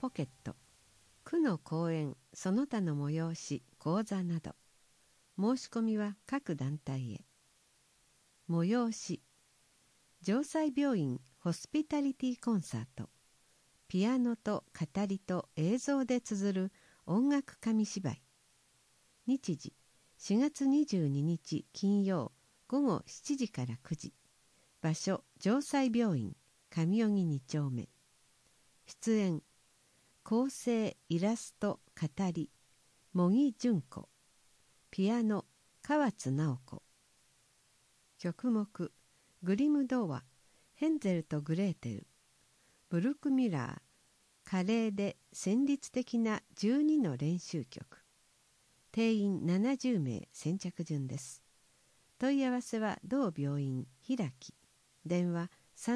ポケット、区の講演その他の催し講座など、申し込みは各団体へ。催し、城西病院ホスピタリティコンサート、ピアノと語りと映像で綴る音楽紙芝居。日時4月22日金曜午後7時から9時。場所城西病院上荻2丁目。出演構成イラスト語り茂木純子、ピアノ河津直子。曲目グリム童話ヘンゼルとグレーテル、ブルクミラー華麗で旋律的な12の練習曲。定員70名先着順です。問い合わせは同病院開き、電話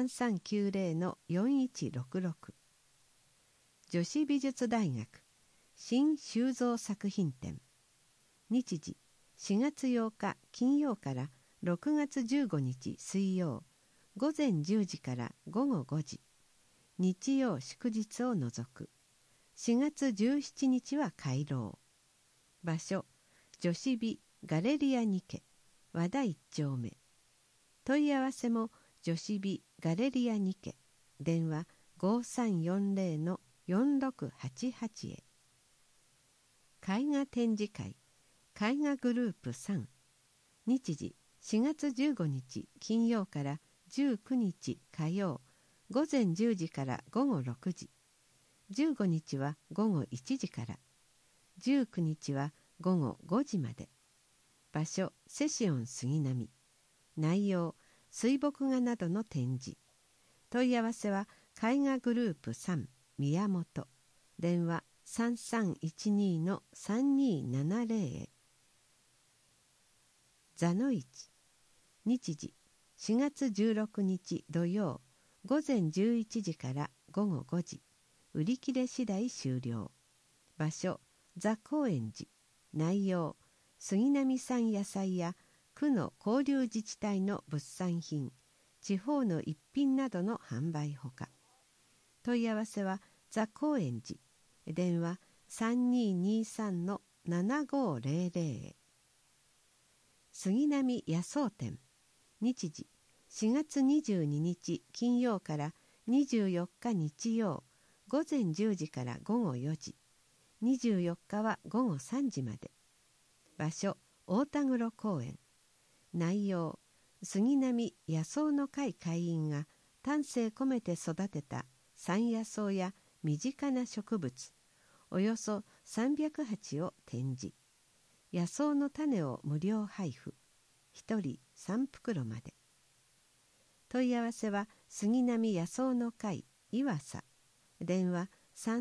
3390-4166。女子美術大学新修造作品展。日時4月8日金曜から6月15日水曜午前10時から午後5時。日曜祝日を除く。4月17日は回廊。場所女子美ガレリアニケ和田1丁目。問い合わせも女子美ガレリアニケ、電話5340-4688へ。絵画展示会絵画グループ3。日時4月15日金曜から19日火曜午前10時から午後6時。15日は午後1時から。19日は午後5時まで。場所セシオン杉並。内容水墨画などの展示。問い合わせは絵画グループ3宮本、電話3312-3270へ。座の市。日時4月16日土曜午前11時から午後5時。売り切れ次第終了。場所座高円寺。内容杉並産野菜や区の交流自治体の物産品、地方の一品などの販売ほか。問い合わせは座高円寺、電話3223-7500へ。杉並野草展。日時4月22日金曜から24日日曜午前10時から午後4時。24日は午後3時まで。場所大田黒公園。内容杉並野草の会会員が丹精込めて育てた山野草や身近な植物およそ300鉢を展示。野草の種を無料配布。1人3袋まで。問い合わせは杉並野草の会岩佐、電話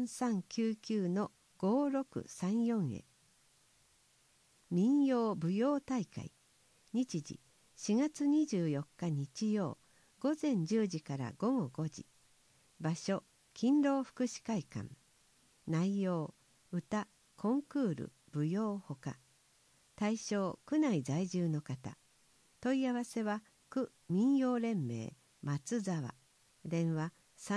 3399-5634へ。民謡舞踊大会。日時4月24日日曜午前10時から午後5時。場所勤労福祉会館。内容歌、コンクール、舞踊ほか。対象区内在住の方。問い合わせは区民謡連盟松沢、電話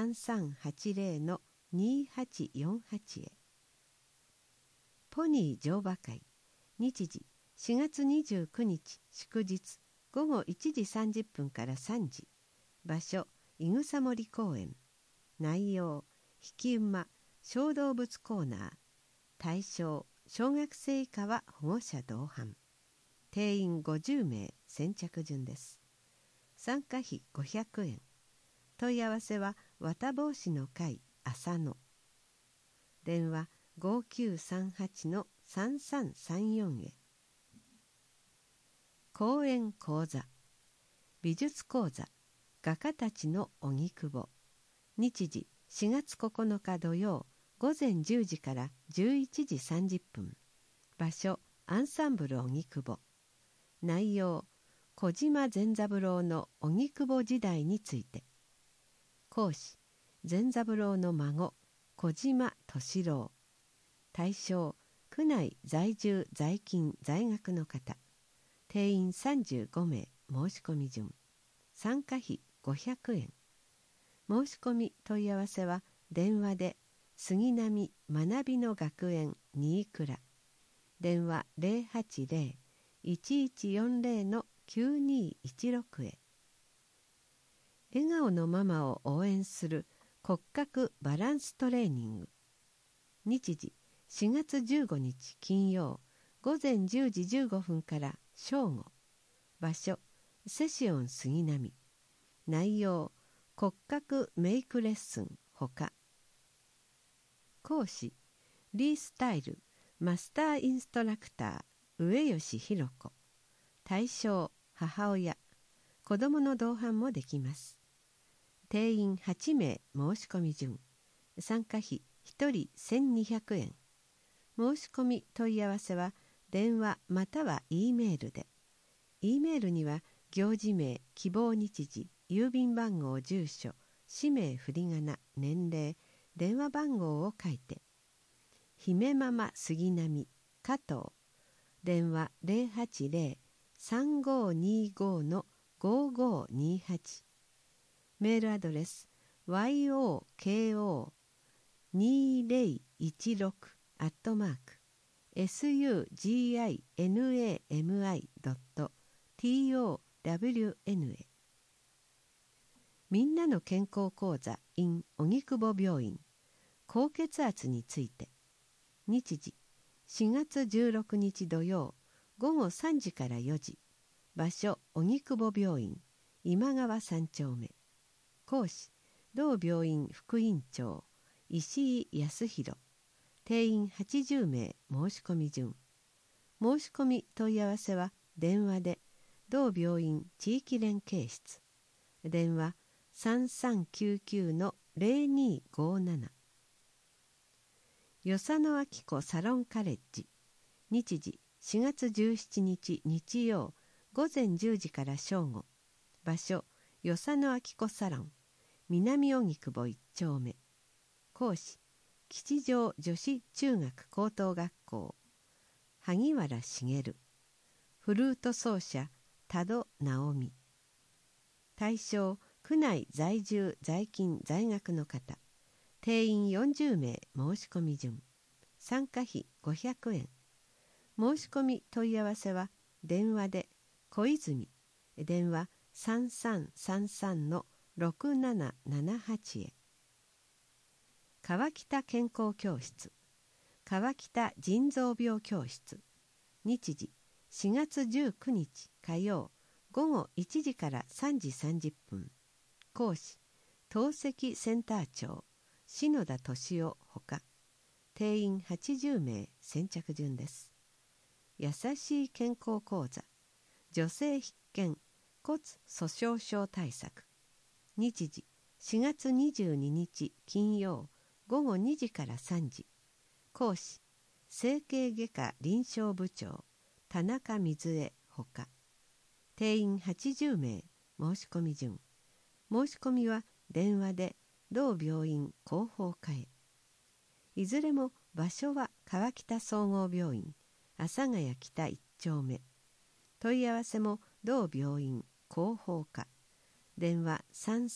3380-2848へ。ポニー乗馬会。日時4月29日祝日午後1時30分から3時。場所いぐさ森公園。内容引き馬、小動物コーナー。対象小学生以下は保護者同伴。定員50名先着順です。参加費500円。問い合わせは綿帽子の会浅野、電話5938-3334へ。講演講座美術講座画家たちの荻窪。日時4月9日土曜午前10時から11時30分。場所アンサンブル荻窪。内容小島善三郎の荻窪時代について。講師善三郎の孫小島敏郎。対象区内在住在勤在学の方。定員35名申し込み順。参加費500円。申し込み問い合わせは電話で杉並学びの学園新倉、電話080-1140-9216へ。笑顔のママを応援する骨格バランストレーニング。日時4月15日金曜午前10時15分から正午。場所セシオン杉並。内容骨格メイクレッスンほか。講師リースタイルマスターインストラクター上吉弘子。対象母親、子どもの同伴もできます。定員8名申し込み順。参加費1人1200円。申し込み問い合わせは電話または E メールで。E メールには行事名、希望日時、郵便番号、住所、氏名、振り仮名、年齢、電話番号を書いて。姫ママ杉並加藤、電話080-3525-5528。メールアドレス yoko20@suginami.town へ。みんなの健康講座 in 荻窪病院。高血圧について。日時4月16日土曜午後3時から4時。場所荻窪病院今川3丁目。講師同病院副院長石井康弘。定員80名申し込み順。申し込み問い合わせは電話で。同病院地域連携室。電話3399-0257。与謝野明子サロンカレッジ。日時4月17日日曜午前10時から正午。場所与謝野明子サロン南荻窪1丁目。講師吉祥女子中学高等学校萩原茂。フルート奏者多度直美。対象区内在住在勤在学の方。定員40名申し込み順。参加費500円。申し込み問い合わせは電話で。小泉電話3333-6778へ。川北健康教室川北腎臓病教室。日時4月19日火曜午後1時から3時30分。講師透析センター長篠田敏夫ほか。定員80名先着順です。優しい健康講座女性必見骨粗しょう症対策。日時4月22日金曜午後2時から3時。講師整形外科臨床部長田中瑞恵ほか。定員80名申し込み順。申し込みは電話で。同病院広報課へ。いずれも場所は川北総合病院阿佐ヶ谷北1丁目。問い合わせも同病院広報課。電話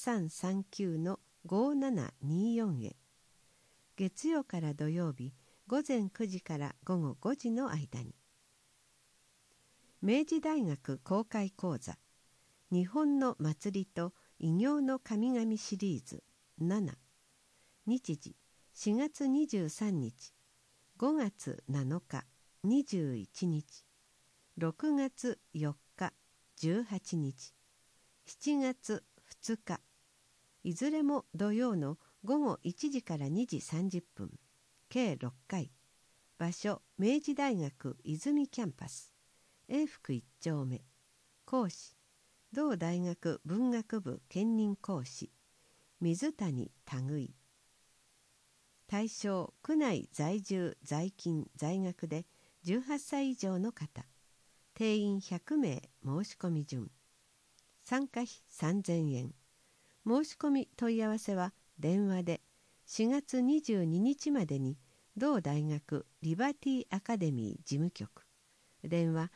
3339-5724へ。月曜から土曜日午前9時から午後5時の間に。明治大学公開講座日本の祭りと異形の神々シリーズ7。日時4月23日5月7日21日6月4日18日7月2日。いずれも土曜の午後1時から2時30分。計6回。場所明治大学泉キャンパス永福1丁目。講師同大学文学部兼任講師水谷類。対象区内在住在勤在学で18歳以上の方。定員100名申し込み順。参加費3000円。申し込み問い合わせは電話で。4月22日までに同大学リバティアカデミー事務局。電話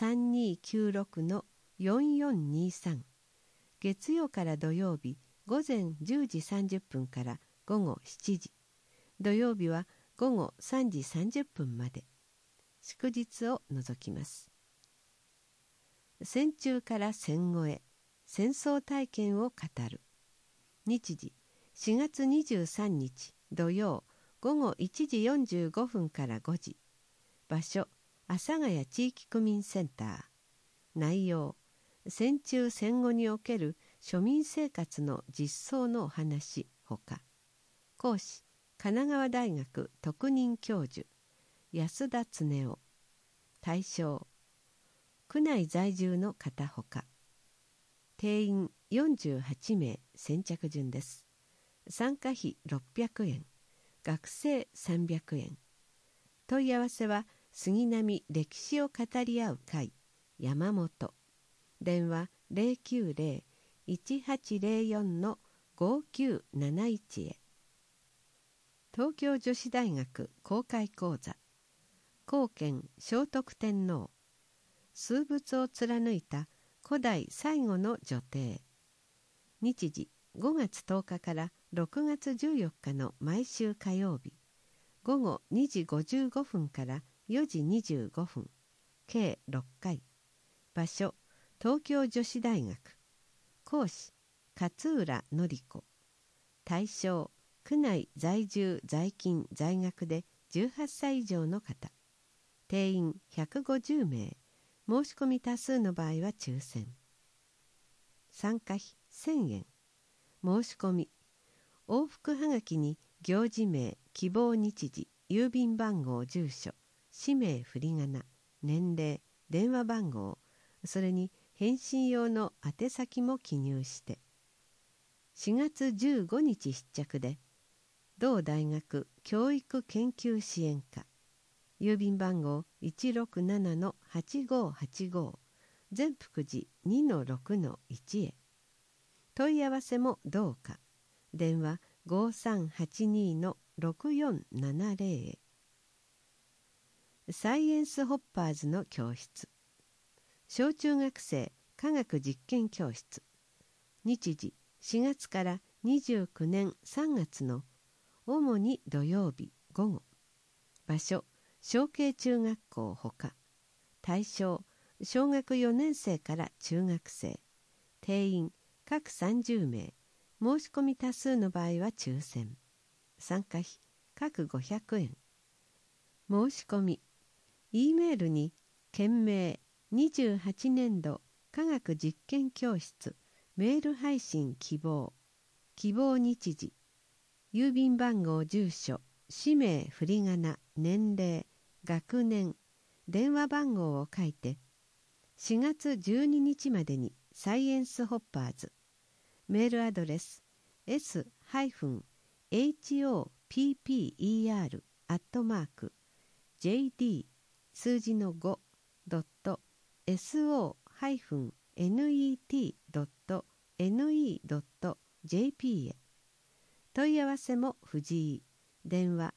3296-4423。月曜から土曜日午前10時30分から午後7時。 土曜日は午後3時30分まで。祝日を除きます。戦中から戦後へ、戦争体験を語る。日時4月23日土曜午後1時45分から5時。場所阿佐ヶ谷地域区民センター。内容戦中戦後における庶民生活の実相のお話ほか、講師神奈川大学特任教授安田恒夫。対象区内在住の方ほか。定員48名。先着順です。参加費600円、学生300円。問い合わせは杉並歴史を語り合う会山本。電話090-1804-5971へ。東京女子大学公開講座後見聖徳天皇。数仏を貫いた古代最後の女帝。日時5月10日から6月14日の毎週火曜日午後2時55分から4時25分計6回。場所東京女子大学。講師勝浦典子。対象区内在住在勤在学で18歳以上の方。定員150名。申し込み多数の場合は抽選。参加費1000円。申し込み往復はがきに行事名、希望日時、郵便番号、住所、氏名、振り仮名、年齢、電話番号、それに返信用の宛先も記入して。4月15日必着で同大学教育研究支援課。郵便番号 167-8585 善福寺 2-6-1 へ。問い合わせもどうか。電話 5382-6470 へ。サイエンスホッパーズの教室。小中学生科学実験教室。日時4月から29年3月の主に土曜日午後。場所小慶中学校ほか。対象小学4年生から中学生。定員各30名。申し込み多数の場合は抽選。参加費各500円。申し込み E メールに件名28年度科学実験教室メール配信希望、希望日時、郵便番号、住所、氏名、振り仮名、年齢、学年、電話番号を書いて4月12日までにサイエンスホッパーズ。メールアドレス s-hopper@jd 数字の 5.so-net.ne.jp へ。問い合わせも藤井。電話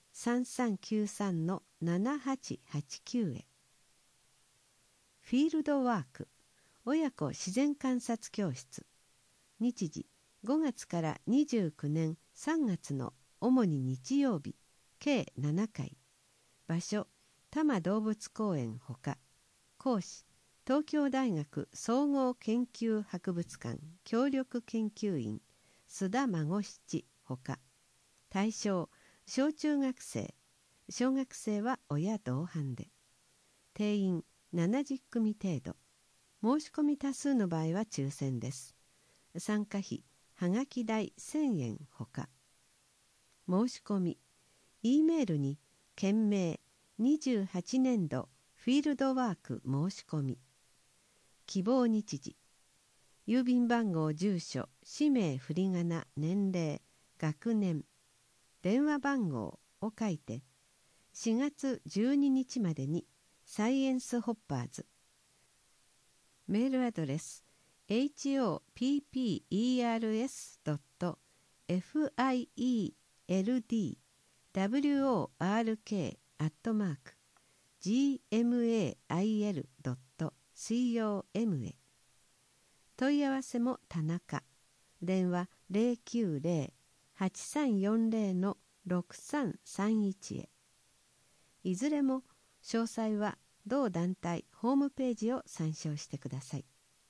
3393-7889 へ。フィールドワーク親子自然観察教室。日時5月から29年3月の主に日曜日計7回。場所多摩動物公園ほか。講師東京大学総合研究博物館協力研究員須田孫七ほか。対象小中学生。小学生は親同伴で。定員70組程度。申し込み多数の場合は抽選です。参加費はがき代1000円ほか。申し込み E メールに件名28年度フィールドワーク申し込み、希望日時、郵便番号、住所、氏名、振り仮名、年齢、学年、電話番号を書いて4月12日までにサイエンスホッパーズ。メールアドレス hoppers.fieldwork@gmail.com へ。問い合わせも田中。電話 090-8340-5971 6331へ。いずれも詳細は同団体ホームページを参照してください。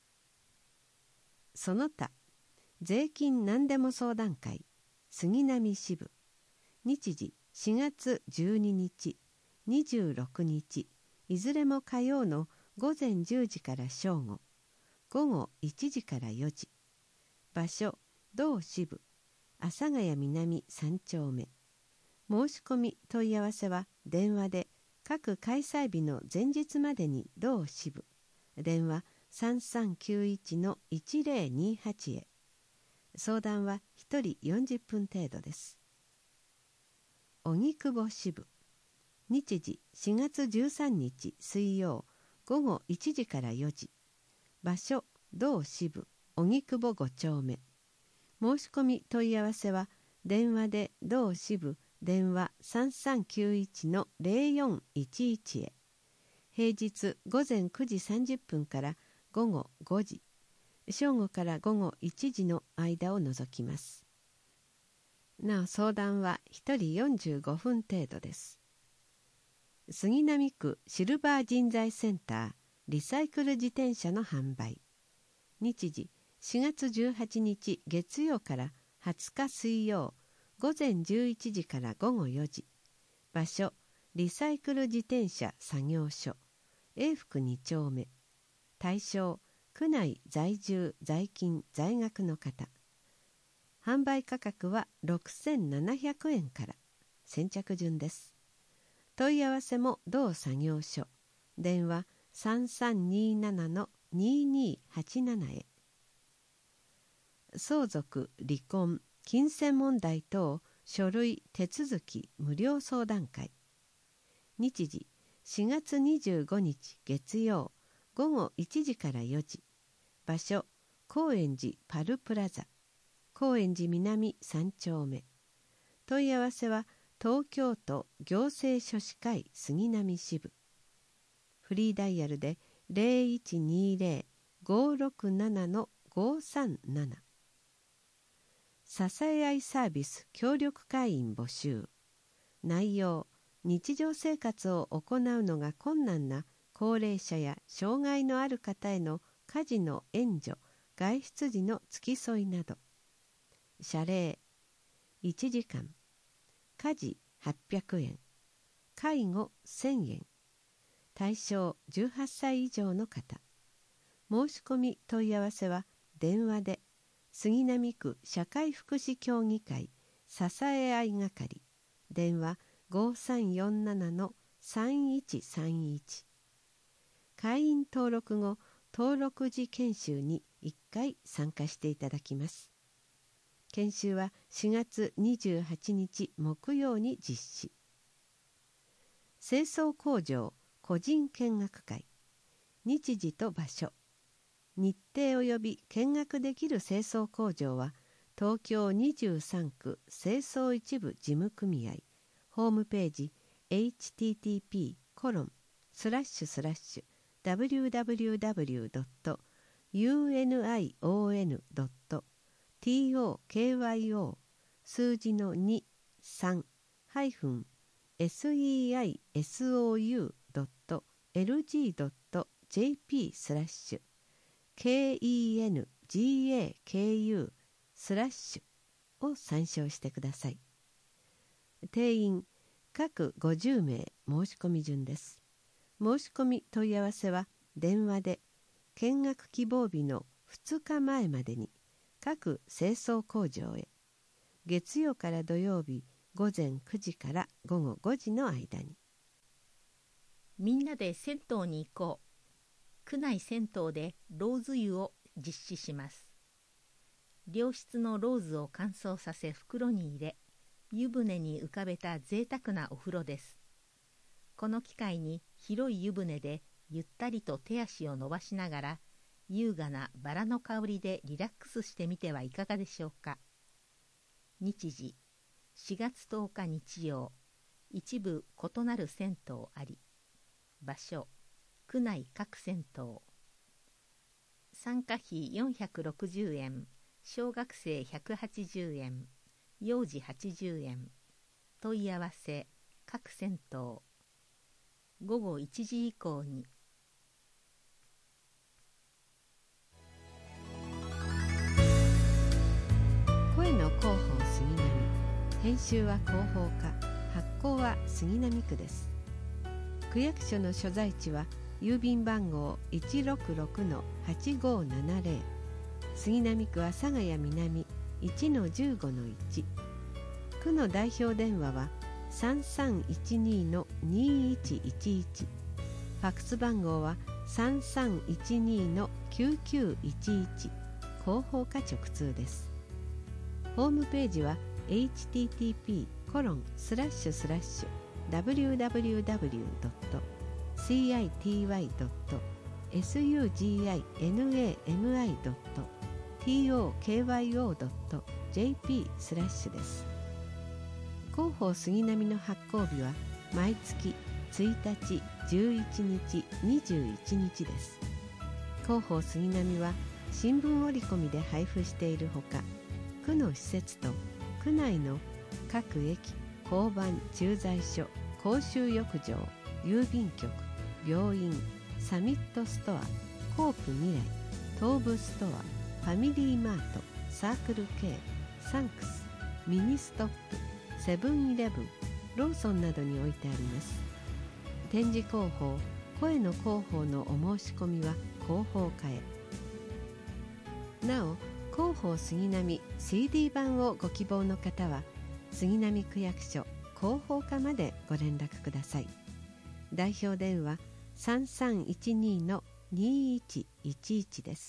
その他、税金何でも相談会杉並支部、日時4月12日、26日、いずれも火曜の午前10時から正午、午後1時から4時。場所、同支部、阿佐ヶ谷南3丁目。申し込み問い合わせは電話で各開催日の前日までに同支部、電話3391-1028へ。相談は1人40分程度です。荻窪支部、日時4月13日水曜午後1時から4時。場所、同支部、荻窪5丁目。申し込み問い合わせは電話で同支部、電話3391-0411へ。平日午前9時30分から午後5時、正午から午後1時の間を除きます。なお相談は1人45分程度です。杉並区シルバー人材センターリサイクル自転車の販売。日時4月18日月曜から20日水曜午前11時から午後4時。場所、リサイクル自転車作業所、永福2丁目。対象、区内在住在勤在学の方。販売価格は6700円から。先着順です。問い合わせも同作業所、電話3327-2287へ。相続、離婚、金銭問題等書類手続き無料相談会。日時4月25日月曜午後1時から4時。場所、高円寺パルプラザ、高円寺南3丁目。問い合わせは東京都行政書士会杉並支部。フリーダイヤルで0120-567-537。支え合いサービス協力会員募集。内容、日常生活を行うのが困難な高齢者や障害のある方への家事の援助、外出時の付き添いなど。謝礼1時間、家事800円、介護1000円。対象18歳以上の方。申し込み問い合わせは電話で杉並区社会福祉協議会支え合い係、電話5347-3131。会員登録後、登録時研修に1回参加していただきます。研修は4月28日木曜に実施。清掃工場個人見学会。日時と場所。日程及び見学できる清掃工場は東京23区清掃一部事務組合ホームページ http://www.union.tokyo 数字の 23-seisou.lg.jp/ KENGAKU/ を参照してください。定員各50名申し込み順です。申し込み問い合わせは電話で見学希望日の2日前までに各清掃工場へ。月曜から土曜日午前9時から午後5時の間に。 みんなで銭湯に行こう。区内銭湯でローズ湯を実施します。良質のローズを乾燥させ袋に入れ、湯船に浮かべた贅沢なお風呂です。この機会に広い湯船でゆったりと手足を伸ばしながら、優雅なバラの香りでリラックスしてみてはいかがでしょうか。日時4月10日日曜、一部異なる銭湯あり。場所、区内各銭湯。参加費460円、小学生180円、幼児80円。 問い合わせ各銭湯午後1時以降に。 声の広報杉並、編集は広報課、発行は杉並区です。区役所の所在地は郵便番号 166-8570、 杉並区は佐ヶ谷南 1-15-1、 区の代表電話は 3312-2111、 ファックス番号は 3312-9911、 広報課直通です。ホームページは http://www.city.syndicyo.jp/ です。広報杉並の発行日は毎月1日、11日、21日です。広報杉並は新聞折り込みで配布しているほか、区の施設と区内の各駅、交番、駐在所、公衆浴場、郵便局、病院、サミットストア、コープ未来、東武ストア、ファミリーマート、サークル K、サンクス、ミニストップ、セブンイレブン、ローソンなどに置いてあります。展示広報、声の広報のお申し込みは広報課へ。なお、広報杉並 CD 版をご希望の方は杉並区役所広報課までご連絡ください。代表電話 3312-2111 です。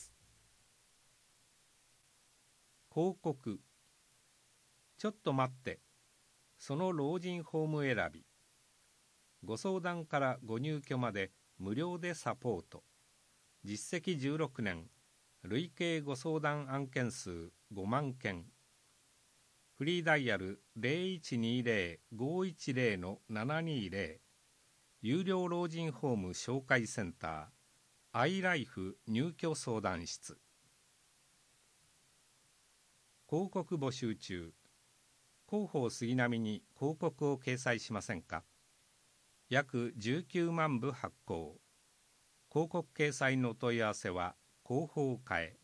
広告。ちょっと待って、その老人ホーム選び。ご相談からご入居まで無料でサポート。実績16年、累計ご相談案件数5万件。フリーダイヤル 0120-510-720、 有料老人ホーム紹介センター、アイライフ入居相談室。広告募集中。広報杉並に広告を掲載しませんか。約19万部発行。広告掲載のお問い合わせは広報課へ。